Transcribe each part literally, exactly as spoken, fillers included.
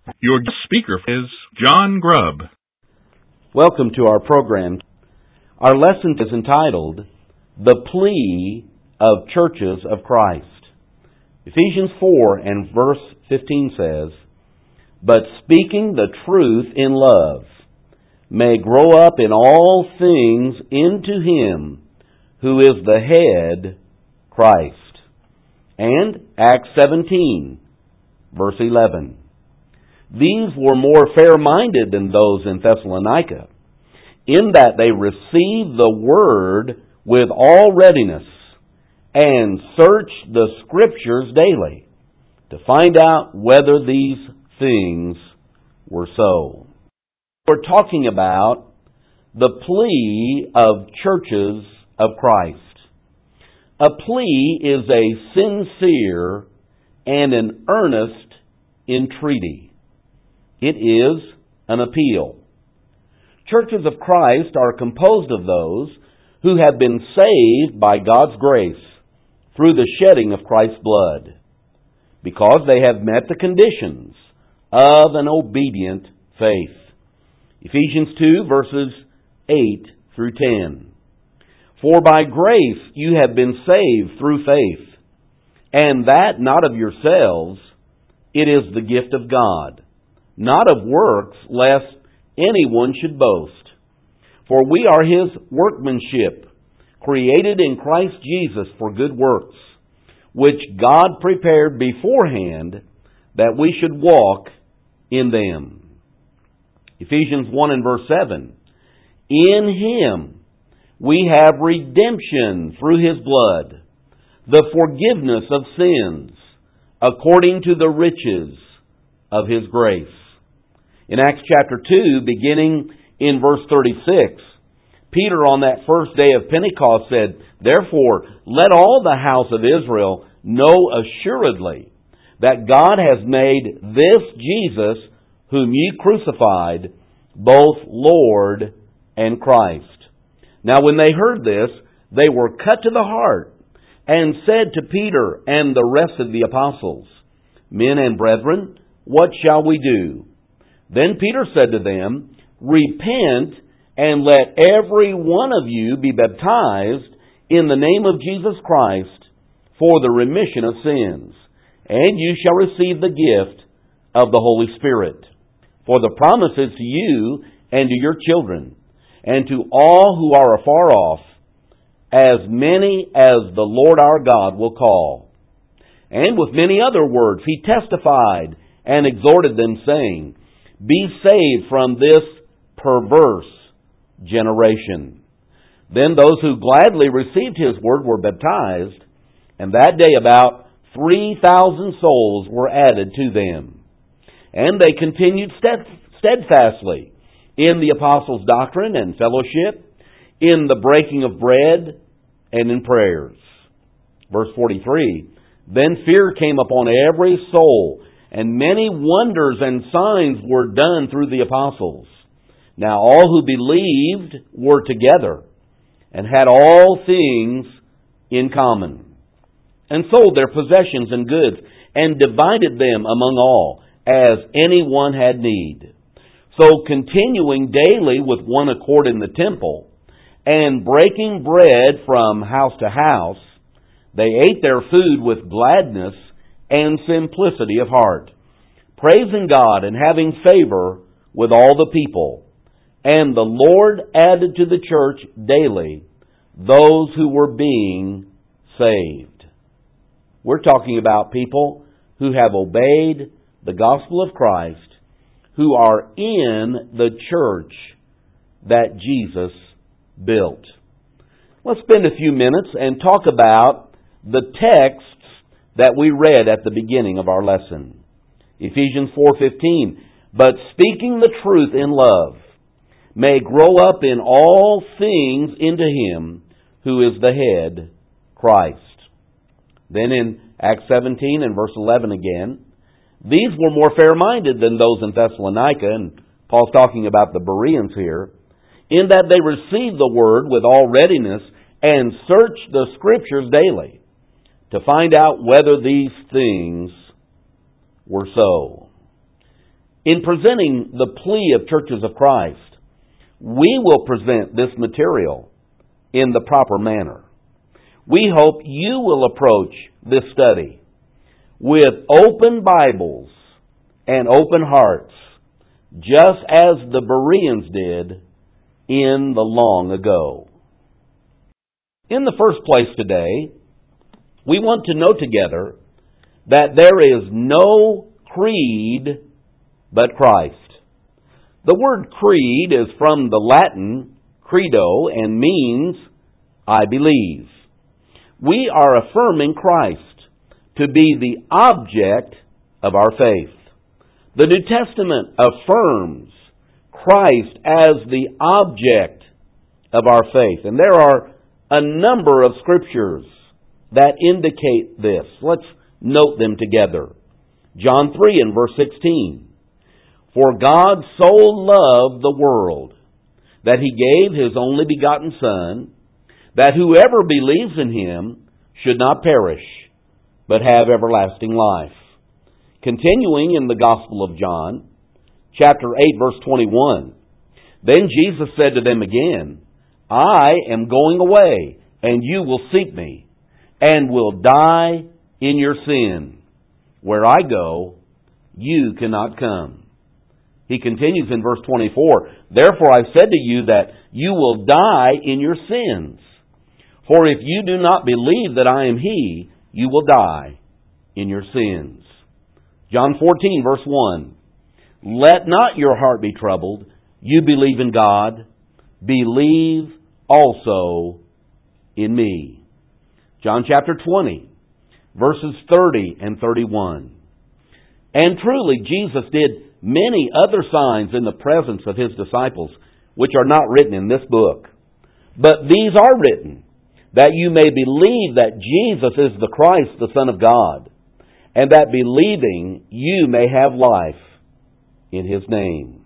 Your guest speaker is John Grubb. Welcome to our program. Our lesson is entitled, The Plea of Churches of Christ. Ephesians four and verse fifteen says, But speaking the truth in love, may grow up in all things into Him who is the head, Christ. And Acts seventeen, verse eleven. These were more fair-minded than those in Thessalonica, in that they received the Word with all readiness, and searched the Scriptures daily, to find out whether these things were so. We're talking about the plea of churches of Christ. A plea is a sincere and an earnest entreaty. It is an appeal. Churches of Christ are composed of those who have been saved by God's grace through the shedding of Christ's blood, because they have met the conditions of an obedient faith. Ephesians two, verses eight through ten. For by grace you have been saved through faith, and that not of yourselves, it is the gift of God, not of works, lest anyone should boast. For we are His workmanship, created in Christ Jesus for good works, which God prepared beforehand that we should walk in them. Ephesians one and verse seven. In Him we have redemption through His blood, the forgiveness of sins, according to the riches of His grace. In Acts chapter two, beginning in verse thirty-six, Peter on that first day of Pentecost said, Therefore, let all the house of Israel know assuredly that God has made this Jesus, whom ye crucified, both Lord and Christ. Now when they heard this, they were cut to the heart, and said to Peter and the rest of the apostles, Men and brethren, what shall we do? Then Peter said to them, Repent, and let every one of you be baptized in the name of Jesus Christ for the remission of sins, and you shall receive the gift of the Holy Spirit. For the promise is to you and to your children, and to all who are afar off, as many as the Lord our God will call. And with many other words he testified and exhorted them, saying, Be saved from this perverse generation. Then those who gladly received His word were baptized, and that day about three thousand souls were added to them. And they continued steadfastly in the apostles' doctrine and fellowship, in the breaking of bread, and in prayers. Verse forty-three, Then fear came upon every soul, and many wonders and signs were done through the apostles. Now all who believed were together, and had all things in common, and sold their possessions and goods, and divided them among all, as any one had need. So continuing daily with one accord in the temple, and breaking bread from house to house, they ate their food with gladness and simplicity of heart, praising God and having favor with all the people. And the Lord added to the church daily those who were being saved. We're talking about people who have obeyed the gospel of Christ, who are in the church that Jesus built. Let's spend a few minutes and talk about the texts that we read at the beginning of our lesson. Ephesians four fifteen, But speaking the truth in love, may grow up in all things into Him who is the head, Christ. Then in Acts seventeen and verse eleven again, These were more fair-minded than those in Thessalonica, and Paul's talking about the Bereans here, in that they received the word with all readiness and searched the Scriptures daily to find out whether these things were so. In presenting the plea of churches of Christ, we will present this material in the proper manner. We hope you will approach this study with open Bibles and open hearts, just as the Bereans did in the long ago. In the first place today, we want to know together that there is no creed but Christ. The word creed is from the Latin credo and means I believe. We are affirming Christ to be the object of our faith. The New Testament affirms Christ as the object of our faith. And there are a number of scriptures that indicate this. Let's note them together. John three and verse sixteen. For God so loved the world that He gave His only begotten Son, that whoever believes in Him should not perish, but have everlasting life. Continuing in the Gospel of John, chapter eight, verse twenty-one. Then Jesus said to them again, I am going away, and you will seek me, and will die in your sin. Where I go, you cannot come. He continues in verse twenty-four, Therefore I said to you that you will die in your sins. For if you do not believe that I am He, you will die in your sins. John fourteen, verse one, Let not your heart be troubled. You believe in God. Believe also in me. John chapter twenty, verses thirty and thirty-one. And truly Jesus did many other signs in the presence of His disciples, which are not written in this book. But these are written, that you may believe that Jesus is the Christ, the Son of God, and that believing you may have life in His name.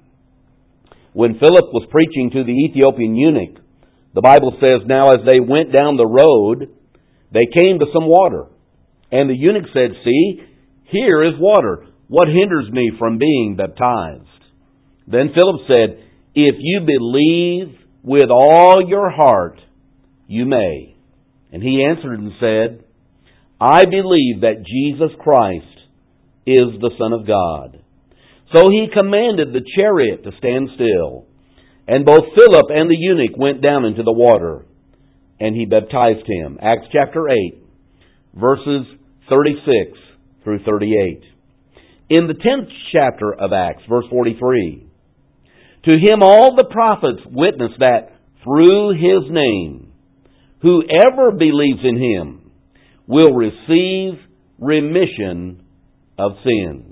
When Philip was preaching to the Ethiopian eunuch, the Bible says, Now as they went down the road, they came to some water. And the eunuch said, See, here is water. What hinders me from being baptized? Then Philip said, If you believe with all your heart, you may. And he answered and said, I believe that Jesus Christ is the Son of God. So he commanded the chariot to stand still. And both Philip and the eunuch went down into the water, and he baptized him. Acts chapter eight, verses thirty-six through thirty-eight. In the tenth chapter of Acts, verse forty-three, To him all the prophets witness that through His name, whoever believes in Him will receive remission of sins.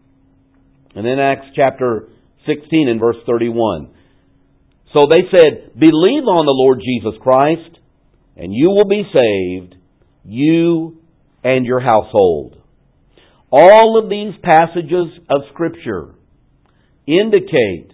And then Acts chapter sixteen and verse thirty-one. So they said, Believe on the Lord Jesus Christ, and you will be saved, you and your household. All of these passages of Scripture indicate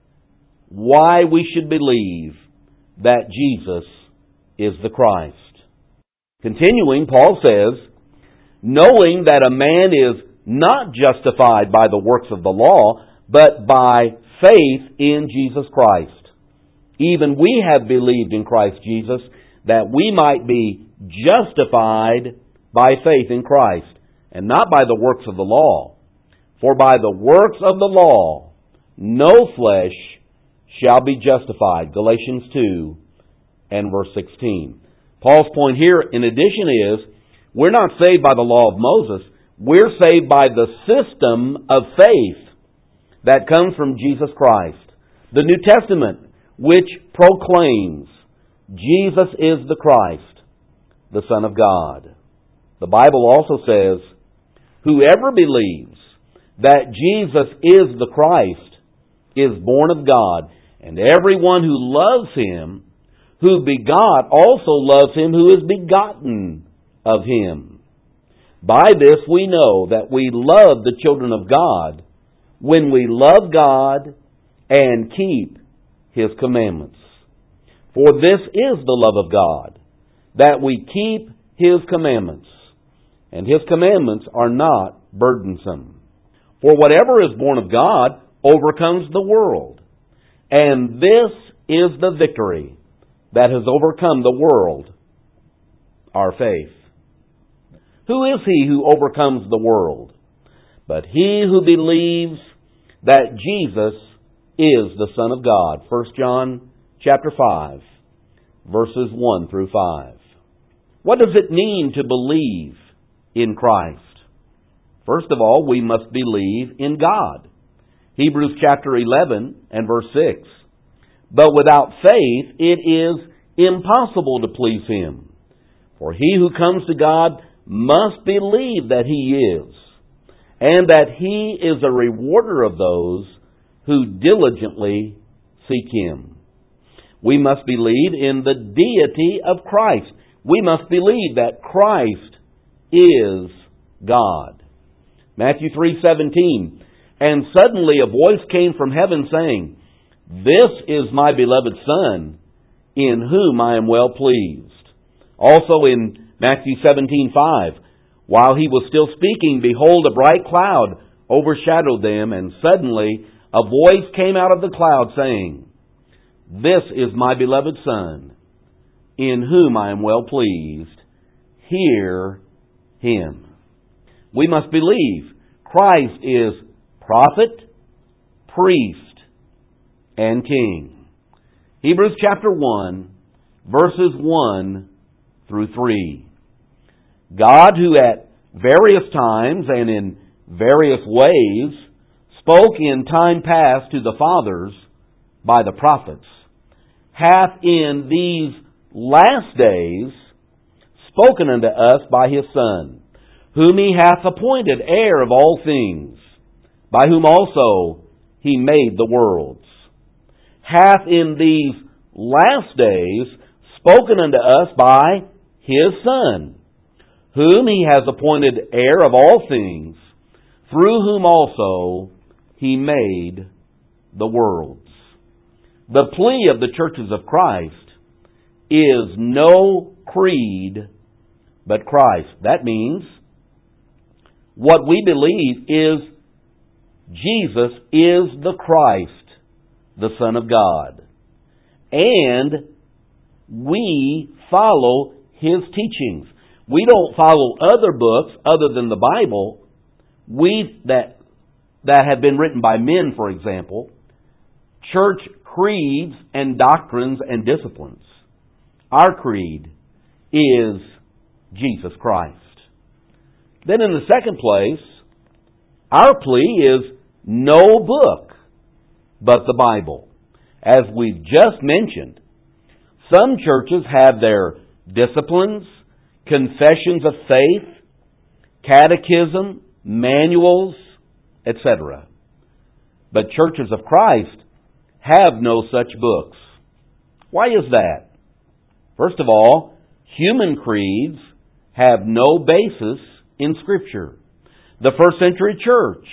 why we should believe that Jesus is the Christ. Continuing, Paul says, knowing that a man is not justified by the works of the law, but by faith in Jesus Christ. Even we have believed in Christ Jesus, that we might be justified by faith in Christ, and not by the works of the law. For by the works of the law, no flesh shall be justified. Galatians two and verse sixteen. Paul's point here, in addition, is we're not saved by the law of Moses. We're saved by the system of faith that comes from Jesus Christ. The New Testament, which proclaims Jesus is the Christ, the Son of God. The Bible also says, whoever believes that Jesus is the Christ is born of God, and everyone who loves Him, who begot, also loves Him who is begotten of Him. By this we know that we love the children of God when we love God and keep His commandments. For this is the love of God, that we keep His commandments, and His commandments are not burdensome. For whatever is born of God overcomes the world. And this is the victory that has overcome the world, our faith. Who is he who overcomes the world? But he who believes that Jesus is the Son of God. First John chapter five, verses one through five. What does it mean to believe in Christ? First of all, we must believe in God. Hebrews chapter eleven and verse six. But without faith it is impossible to please Him. For he who comes to God must believe that He is, and that He is a rewarder of those who diligently seek Him. We must believe in the deity of Christ. We must believe that Christ is God. Matthew three seventeen. And suddenly a voice came from heaven saying, "This is my beloved Son, in whom I am well pleased." Also in Matthew seventeen five, while he was still speaking, behold, a bright cloud overshadowed them, and suddenly a voice came out of the cloud saying, "This is my beloved Son, in whom I am well pleased. Hear Him." We must believe Christ is prophet, priest, and king. Hebrews chapter one, verses one through three. God, who at various times and in various ways spoke in time past to the fathers by the prophets, hath in these last days spoken unto us by His Son, whom He hath appointed heir of all things, by whom also He made the worlds, hath in these last days spoken unto us by His Son, whom He has appointed heir of all things, through whom also He made the worlds. The plea of the churches of Christ is no creed but Christ. That means what we believe is Jesus is the Christ, the Son of God. And we follow His teachings. We don't follow other books other than the Bible we that that have been written by men, for example, church creeds and doctrines and disciplines. Our creed is Jesus Christ. Then in the second place, our plea is no book but the Bible. As we've just mentioned, some churches have their disciplines, confessions of faith, catechism, manuals, et cetera. But churches of Christ have no such books. Why is that? First of all, human creeds have no basis in Scripture. The first century church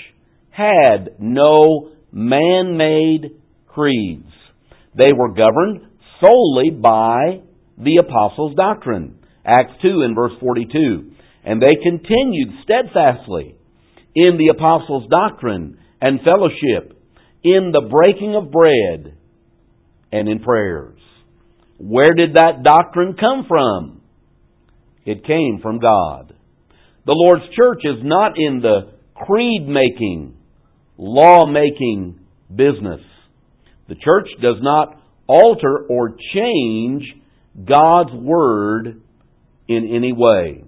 had no man-made creeds. They were governed solely by the apostles' doctrine. Acts two and verse forty-two. And they continued steadfastly in the apostles' doctrine and fellowship, in the breaking of bread, and in prayers. Where did that doctrine come from? It came from God. The Lord's church is not in the creed-making, law-making business. The church does not alter or change God's Word in any way.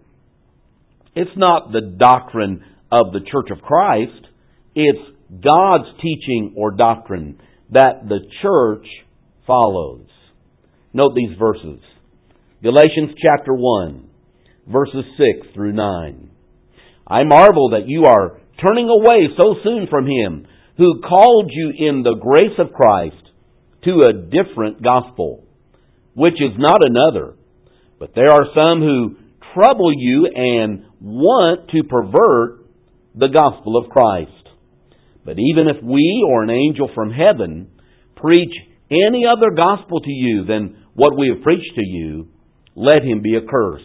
It's not the doctrine of the Church of Christ. It's God's teaching or doctrine that the church follows. Note these verses. Galatians chapter one, verses six through nine. I marvel that you are turning away so soon from Him who called you in the grace of Christ to a different gospel, which is not another. But there are some who trouble you and want to pervert the gospel of Christ. But even if we or an angel from heaven preach any other gospel to you than what we have preached to you, let him be accursed.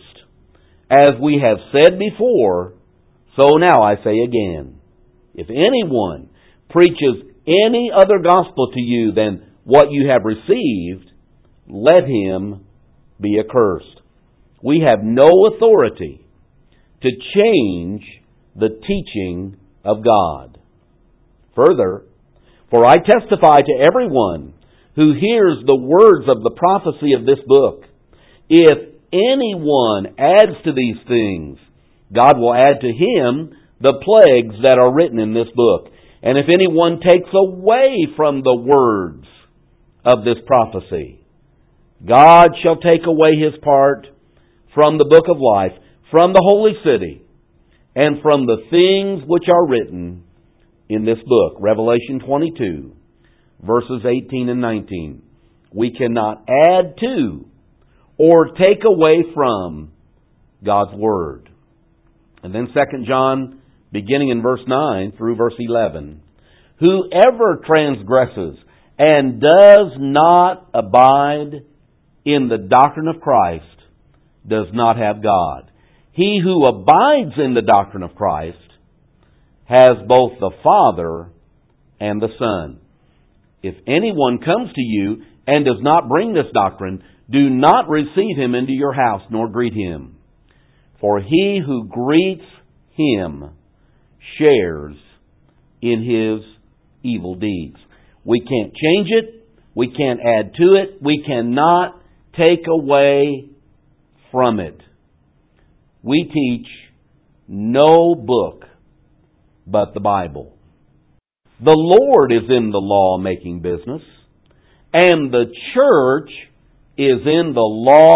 As we have said before, so now I say again, if anyone preaches any other gospel to you than what you have received, let him be accursed. We have no authority to change the teaching of God. Further, for I testify to everyone who hears the words of the prophecy of this book, if anyone adds to these things, God will add to him the plagues that are written in this book. And if anyone takes away from the words of this prophecy, God shall take away his part from the book of life, from the holy city, and from the things which are written in this book. Revelation twenty-two, verses eighteen and nineteen. We cannot add to or take away from God's Word. And then Second John, beginning in verse nine through verse eleven. Whoever transgresses and does not abide in the doctrine of Christ does not have God. He who abides in the doctrine of Christ has both the Father and the Son. If anyone comes to you and does not bring this doctrine, do not receive him into your house, nor greet him. For he who greets him shares in his evil deeds. We can't change it. We can't add to it. We cannot take away from it. We teach no book but the Bible. The Lord is in the law-making business, and the church is in the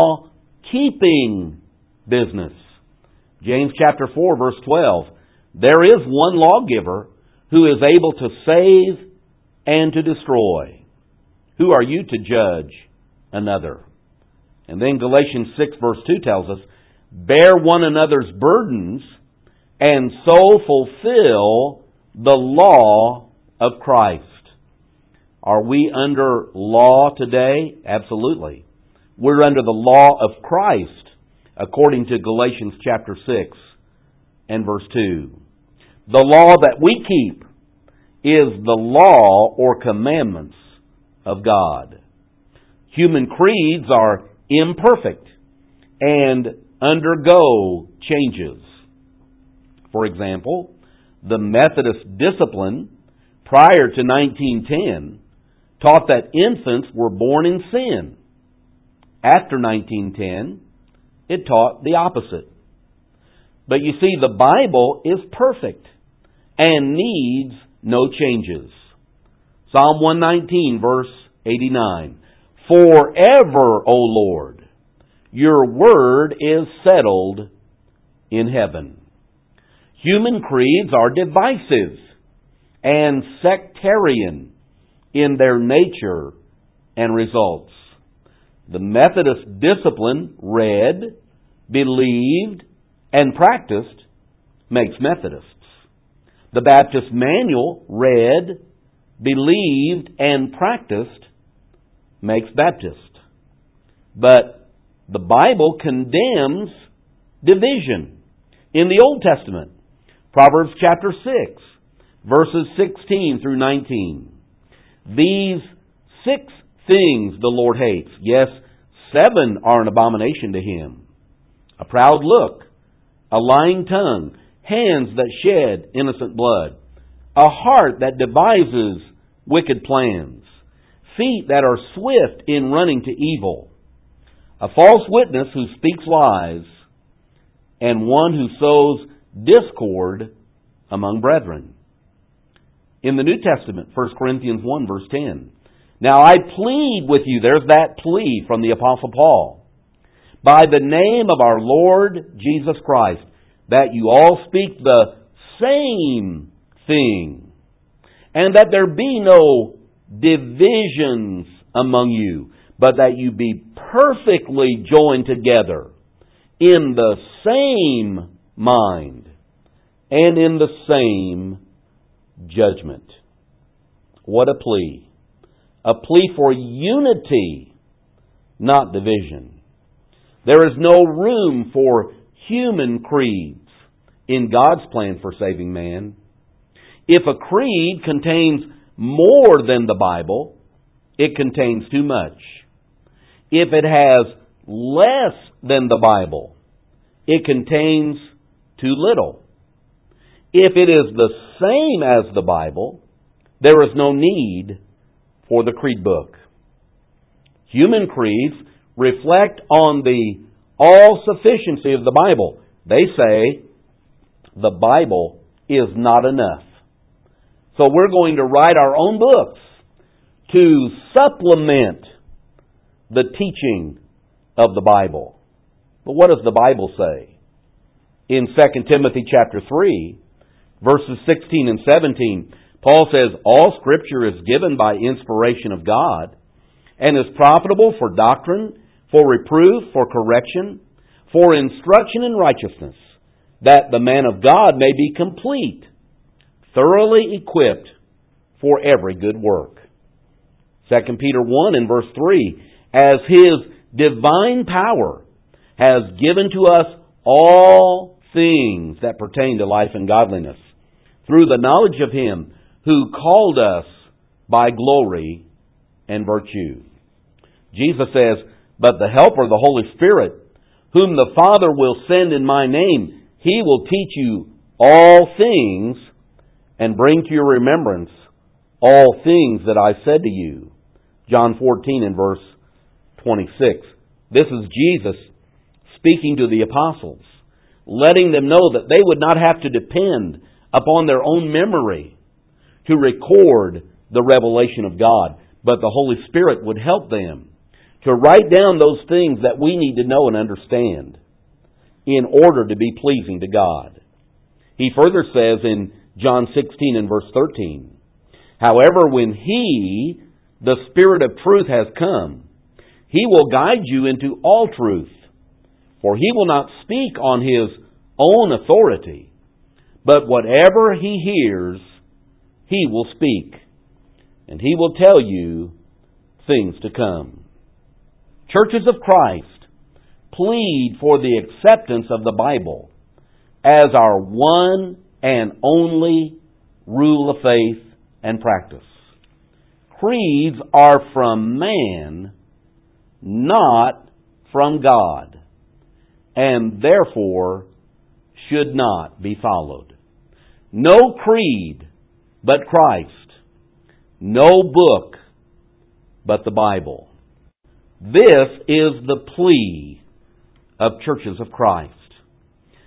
law-keeping business. James chapter four, verse twelve. There is one lawgiver who is able to save and to destroy. Who are you to judge another? And then Galatians six, verse two tells us, bear one another's burdens and so fulfill the law of Christ. Are we under law today? Absolutely. We're under the law of Christ, according to Galatians chapter six and verse two. The law that we keep is the law or commandments of God. Human creeds are imperfect and undergo changes. For example, the Methodist discipline prior to nineteen ten taught that infants were born in sin. After nineteen ten, it taught the opposite. But you see, the Bible is perfect and needs no changes. Psalm one nineteen, verse eighty-nine. Forever, O Lord, your word is settled in heaven. Human creeds are divisive and sectarian in their nature and results. The Methodist discipline, read, believed, and practiced, makes Methodists. The Baptist manual, read, believed, and practiced, makes Baptist. But the Bible condemns division. In the Old Testament, Proverbs chapter six, verses sixteen through nineteen. These six things the Lord hates. Yes, seven are an abomination to Him. A proud look, a lying tongue, hands that shed innocent blood, a heart that devises wicked plans, feet that are swift in running to evil, a false witness who speaks lies, and one who sows discord among brethren. In the New Testament, First Corinthians one, verse ten. Now I plead with you, there's that plea from the Apostle Paul, by the name of our Lord Jesus Christ, that you all speak the same thing, and that there be no divisions among you, but that you be perfectly joined together in the same mind and in the same judgment. What a plea. A plea for unity, not division. There is no room for human creeds in God's plan for saving man. If a creed contains more than the Bible, it contains too much. If it has less than the Bible, it contains too little. If it is the same as the Bible, there is no need for the creed book. Human creeds reflect on the all-sufficiency of the Bible. They say the Bible is not enough. So we're going to write our own books to supplement the teaching of the Bible. But what does the Bible say? In Second Timothy chapter three, verses sixteen and seventeen, Paul says, "All Scripture is given by inspiration of God, and is profitable for doctrine, for reproof, for correction, for instruction in righteousness, that the man of God may be complete, thoroughly equipped for every good work." Second Peter one and verse three, "As His divine power has given to us all things that pertain to life and godliness, through the knowledge of Him who called us by glory and virtue." Jesus says, "But the Helper, the Holy Spirit, whom the Father will send in my name, He will teach you all things and bring to your remembrance all things that I said to you." John fourteen and verse twenty-six. This is Jesus speaking to the apostles, letting them know that they would not have to depend upon their own memory to record the revelation of God, but the Holy Spirit would help them to write down those things that we need to know and understand in order to be pleasing to God. He further says in John sixteen and verse thirteen, "However, when He, the Spirit of truth, has come, He will guide you into all truth. For He will not speak on His own authority, but whatever He hears, He will speak, and He will tell you things to come." Churches of Christ plead for the acceptance of the Bible as our one and only rule of faith and practice. Creeds are from man, not from God, and therefore should not be followed. No creed but Christ. No book but the Bible. This is the plea of churches of Christ.